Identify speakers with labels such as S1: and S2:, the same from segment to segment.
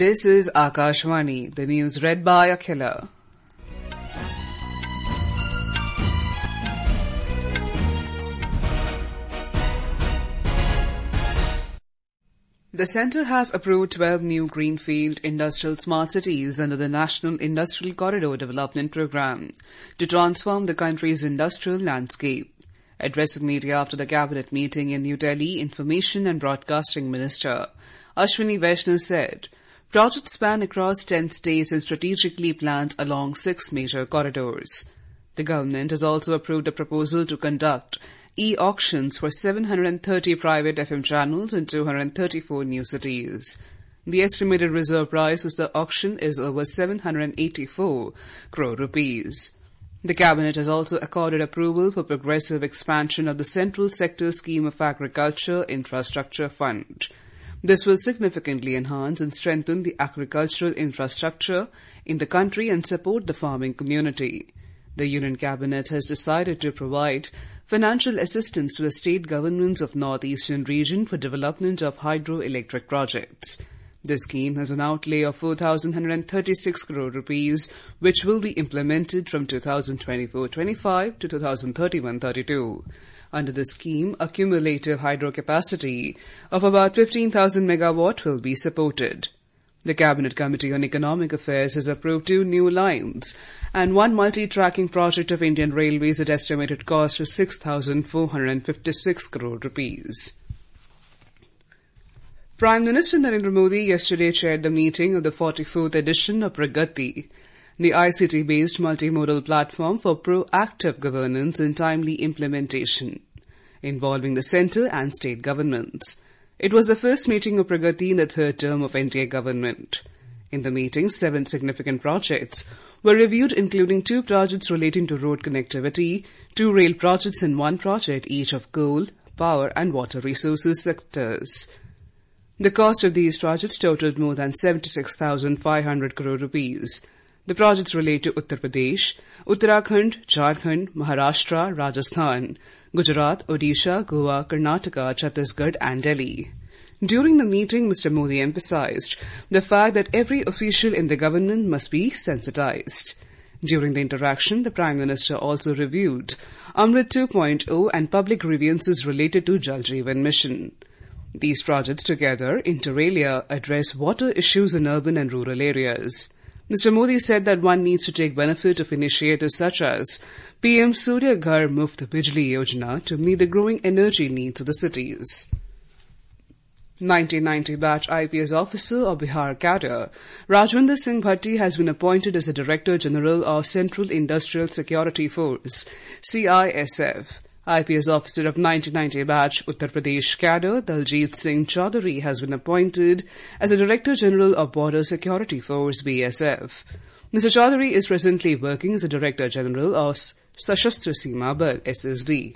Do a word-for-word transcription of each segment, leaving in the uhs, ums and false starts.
S1: This is Akashvani, the news read by Akhila. The centre has approved twelve new greenfield industrial smart cities under the National Industrial Corridor Development Programme to transform the country's industrial landscape. Addressing media after the cabinet meeting in New Delhi, Information and Broadcasting Minister Ashwini Vaishnaw said, projects span across ten states and strategically planned along six major corridors. The government has also approved a proposal to conduct e-auctions for seven hundred thirty private F M channels in two hundred thirty-four new cities. The estimated reserve price for the auction is over seven hundred eighty-four crore rupees. The cabinet has also accorded approval for progressive expansion of the Central Sector Scheme of Agriculture Infrastructure Fund. This will significantly enhance and strengthen the agricultural infrastructure in the country and support the farming community. The Union Cabinet has decided to provide financial assistance to the state governments of North-Eastern region for development of hydroelectric projects. This scheme has an outlay of four thousand one hundred thirty-six crore rupees, which will be implemented from two thousand twenty-four twenty-five to two thousand thirty-one thirty-two. Under the scheme, a cumulative hydro capacity of about fifteen thousand megawatt will be supported. The Cabinet Committee on Economic Affairs has approved two new lines and one multi-tracking project of Indian Railways at estimated cost of six thousand four hundred fifty-six crore rupees. Prime Minister Narendra Modi yesterday chaired the meeting of the forty-fourth edition of Pragati, the I C T-based multimodal platform for proactive governance and timely implementation, involving the centre and state governments. It was the first meeting of Pragati in the third term of N D A government. In the meeting, seven significant projects were reviewed, including two projects relating to road connectivity, two rail projects and one project each of coal, power and water resources sectors. The cost of these projects totaled more than seventy-six thousand five hundred crore rupees. The projects relate to Uttar Pradesh, Uttarakhand, Jharkhand, Maharashtra, Rajasthan, Gujarat, Odisha, Goa, Karnataka, Chhattisgarh and Delhi. During the meeting, Mister Modi emphasized the fact that every official in the government must be sensitized. During the interaction, the Prime Minister also reviewed Amrit two point oh and public grievances related to Jal Jeevan Mission. These projects together, inter alia, address water issues in urban and rural areas. Mister Modi said that one needs to take benefit of initiatives such as P M Surya Ghar Muft Bijli Yojana to meet the growing energy needs of the cities. nineteen ninety batch I P S officer of Bihar cadre, Rajwinder Singh Bhatti has been appointed as the Director General of Central Industrial Security Force, C I S F. I P S officer of nineteen ninety batch Uttar Pradesh cadre, Daljit Singh Chaudhary, has been appointed as the Director General of Border Security Force, B S F. Mister Chaudhary is presently working as the Director General of Sashastra Seema Bal, S S B.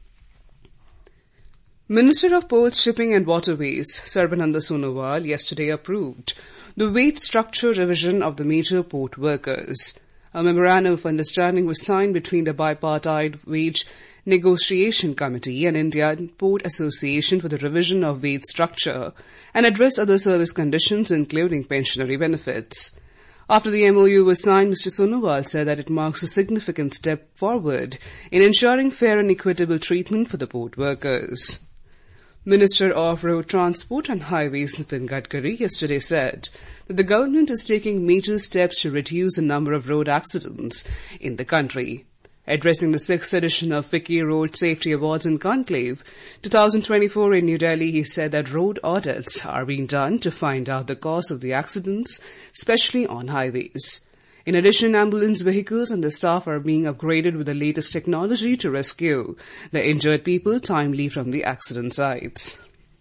S1: Minister of Ports, Shipping and Waterways, Sarbananda Sonowal, yesterday approved the wage structure revision of the major port workers. A memorandum of understanding was signed between the bipartite wage Negotiation Committee and Indian Port Association for the revision of wage structure and address other service conditions, including pensionary benefits. After the M O U was signed, Mister Sonowal said that it marks a significant step forward in ensuring fair and equitable treatment for the port workers. Minister of Road Transport and Highways Nitin Gadkari yesterday said that the government is taking major steps to reduce the number of road accidents in the country. Addressing the sixth edition of FICCI Road Safety Awards in Conclave twenty twenty-four in New Delhi, he said that road audits are being done to find out the cause of the accidents, especially on highways. In addition, ambulance vehicles and the staff are being upgraded with the latest technology to rescue the injured people timely from the accident sites.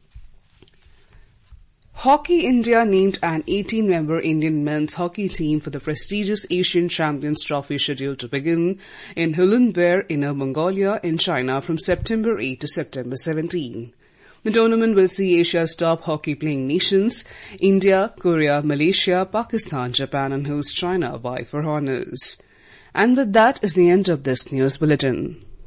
S1: Hockey India named an eighteen-member Indian men's hockey team for the prestigious Asian Champions Trophy scheduled to begin in Ulaanbaatar, Inner Mongolia in China from September eighth to September seventeenth. The tournament will see Asia's top hockey-playing nations, India, Korea, Malaysia, Pakistan, Japan and host China vie for honours. And with that is the end of this news bulletin.